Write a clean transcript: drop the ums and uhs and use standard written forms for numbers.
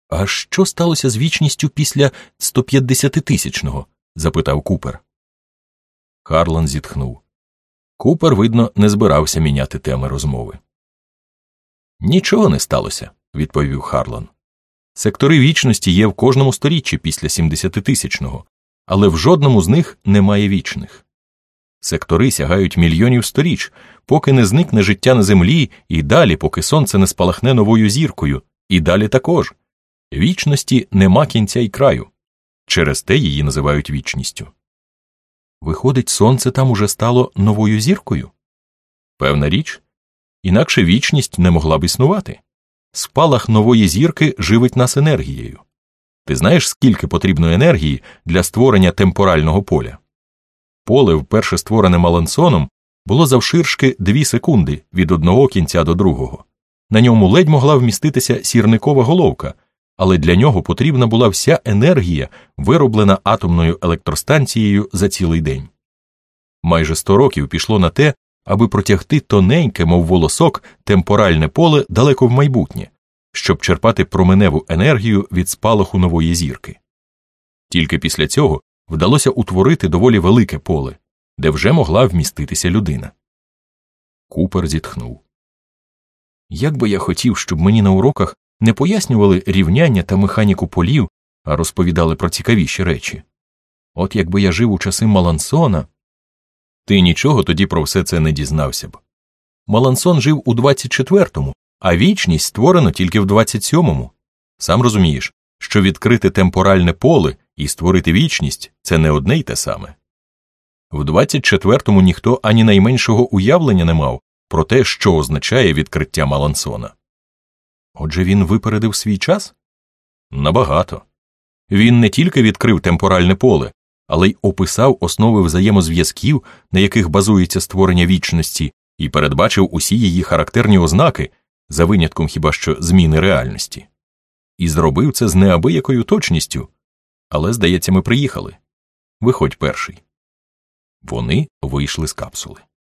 «А що сталося з вічністю після 150-тисячного?» – запитав Купер. Харлан зітхнув. Купер, видно, не збирався міняти теми розмови. «Нічого не сталося», – відповів Харлан. «Сектори вічності є в кожному сторіччі після 70-тисячного, але в жодному з них немає вічних. Сектори сягають мільйонів сторіч, поки не зникне життя на землі, і далі, поки сонце не спалахне новою зіркою, і далі також. Вічності нема кінця й краю. Через те її називають вічністю». «Виходить, сонце там уже стало новою зіркою?» «Певна річ. Інакше вічність не могла б існувати. Спалах нової зірки живить нас енергією. Ти знаєш, скільки потрібно енергії для створення темпорального поля? Поле, вперше створене Малансоном, було завширшки 2 секунди від одного кінця до другого. На ньому ледь могла вміститися сірникова головка, але для нього потрібна була вся енергія, вироблена атомною електростанцією за цілий день. Майже 100 років пішло на те, аби протягти тоненьке, мов волосок, темпоральне поле далеко в майбутнє, щоб черпати променеву енергію від спалаху нової зірки. Тільки після цього вдалося утворити доволі велике поле, де вже могла вміститися людина. Купер зітхнув. «Як би я хотів, щоб мені на уроках не пояснювали рівняння та механіку полів, а розповідали про цікавіші речі. От якби я жив у часи Малансона...» «Ти нічого тоді про все це не дізнався б. Малансон жив у 24-му, а вічність створено тільки в 27-му. Сам розумієш, що відкрити темпоральне поле і створити вічність – це не одне й те саме. В 24-му ніхто ані найменшого уявлення не мав про те, що означає відкриття Малансона. Отже, він випередив свій час? Набагато. Він не тільки відкрив темпоральне поле, але й описав основи взаємозв'язків, на яких базується створення вічності, і передбачив усі її характерні ознаки, за винятком хіба що зміни реальності. І зробив це з неабиякою точністю. Але, здається, ми приїхали. Виходь перший». Вони вийшли з капсули.